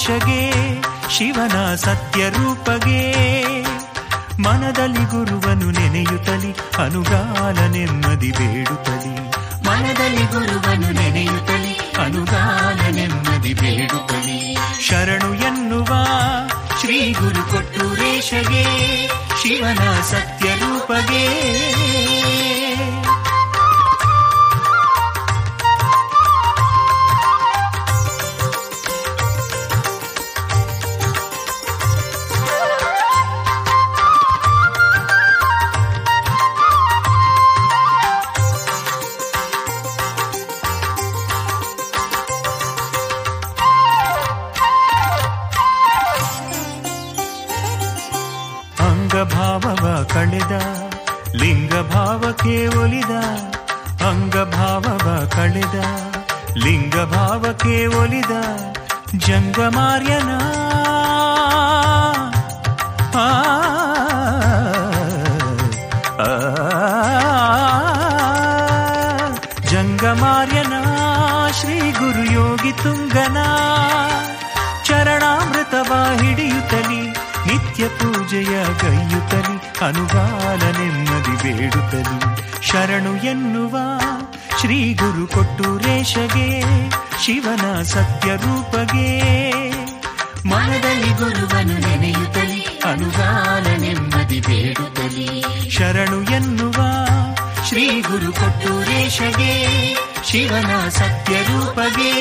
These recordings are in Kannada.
ಕೊಟ್ಟೂರೇಶಗೆ ಶಿವನ ಸತ್ಯ ರೂಪಗೆ ಮನದಲ್ಲಿ ಗುರುವನು ನೆನೆಯುತ್ತಲಿ ಅನುಗಾಲ ನೆಮ್ಮದಿ ಬೇಡುತ್ತಲಿ ಮನದಲ್ಲಿ ಗುರುವನು ನೆನೆಯುತ್ತಲಿ ಅನುಗಾಲ ನೆಮ್ಮದಿ ಬೇಡುತ್ತಲಿ ಶರಣು ಎನ್ನುವ ಶ್ರೀ ಗುರು ಕೊಟ್ಟೂರೇಶಗೆ ಶಿವನ ಸತ್ಯ ರೂಪಗೆ ಭಾವವ ಕಳೆದ ಲಿಂಗ ಭಾವಕ್ಕೆ ಒಲಿದ ಅಂಗಭಾವವ ಕಳೆದ ಲಿಂಗ ಭಾವಕ್ಕೆ ಒಲಿದ ಜಂಗಮಾರ್ಯನ ಜಂಗಮಾರ್ಯನ ಶ್ರೀ ಗುರು ಯೋಗಿ ತುಂಗನ ಚರಣಾಮೃತವ ಹಿಡಿಯುತ್ತಲಿ ನಿತ್ಯ ಪೂಜೆಯ ಗೈಯುತ್ತಲಿ ಅನುಗಾಲ ನೆಮ್ಮದಿ ಬೇಡುತ್ತಲಿ ಶರಣು ಎನ್ನುವ ಶ್ರೀ ಗುರು ಕೊಟ್ಟೂರೇಶಗೆ ಶಿವನ ಸತ್ಯ ರೂಪಗೆ ಮನದಲ್ಲಿ ಗುರುವನು ನೆನೆಯುತ್ತಲಿ ಅನುಗಾಲ ನೆಮ್ಮದಿ ಬೇಡುತ್ತಲಿ ಶರಣು ಎನ್ನುವ ಶ್ರೀ ಗುರು ಕೊಟ್ಟೂರೇಶಗೆ ಶಿವನ ಸತ್ಯ ರೂಪಗೆ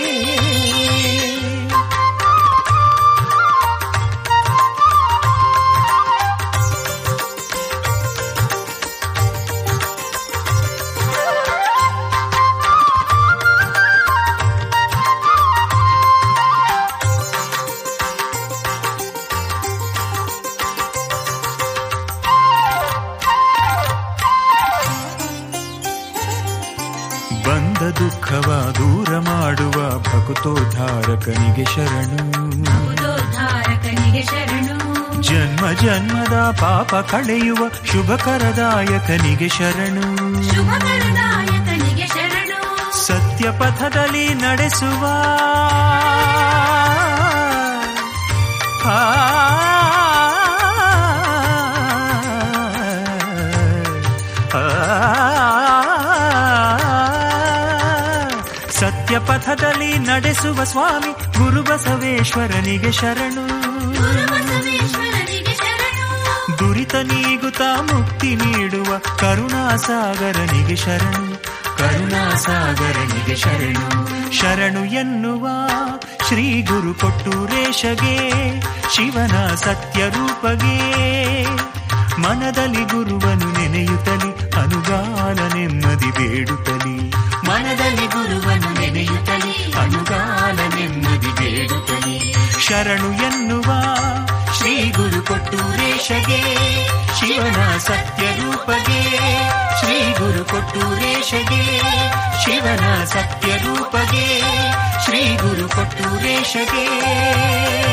ಬಂದ ದುಃಖವ ದೂರ ಮಾಡುವ ಭಕ್ತೋದ್ಧಾರಕನಿಗೆ ಶರಣು ಜನ್ಮ ಜನ್ಮದ ಪಾಪ ಕಳೆಯುವ ಶುಭಕರದಾಯಕನಿಗೆ ಶರಣು ಸತ್ಯ ಪಥದಲ್ಲಿ ನಡೆಸುವ ಸತ್ಯ ಪಥದಲ್ಲಿ ನಡೆಸುವ ಸ್ವಾಮಿ ಗುರು ಬಸವೇಶ್ವರನಿಗೆ ಶರಣು ದುರಿತ ನೀಗುತ್ತ ಮುಕ್ತಿ ನೀಡುವ ಕರುಣಾಸಾಗರನಿಗೆ ಶರಣು ಕರುಣಾಸಾಗರನಿಗೆ ಶರಣು ಶರಣು ಎನ್ನುವ ಶ್ರೀ ಗುರು ಕೊಟ್ಟೂರೇಶಗೆ ಶಿವನ ಸತ್ಯ ರೂಪಗೆ ಮನದಲ್ಲಿ ಗುರುವನು ನೆನೆಯುತ್ತಲಿ ಅನುಗಾಲ ನೆಮ್ಮದಿ ಬೇಡುತ್ತಲಿ ಮನದಲ್ಲಿ ಗುರುವನು ನೆನೆಯುತ್ತಲಿ ಅನುಗಾಲ ನೆಮ್ಮದಿ ಬೇಡುತ್ತಲಿ ಶರಣು ಎನ್ನುವ ಶ್ರೀ ಗುರು ಕೊಟ್ಟೂರೇಶಗೆ ಶಿವನ ಸತ್ಯ ರೂಪಗೆ ಶ್ರೀ ಗುರು ಕೊಟ್ಟೂರೇಶಗೆ ಶಿವನ ಸತ್ಯ ರೂಪಗೆ ಶ್ರೀ ಗುರು ಕೊಟ್ಟೂರೇಶಗೆ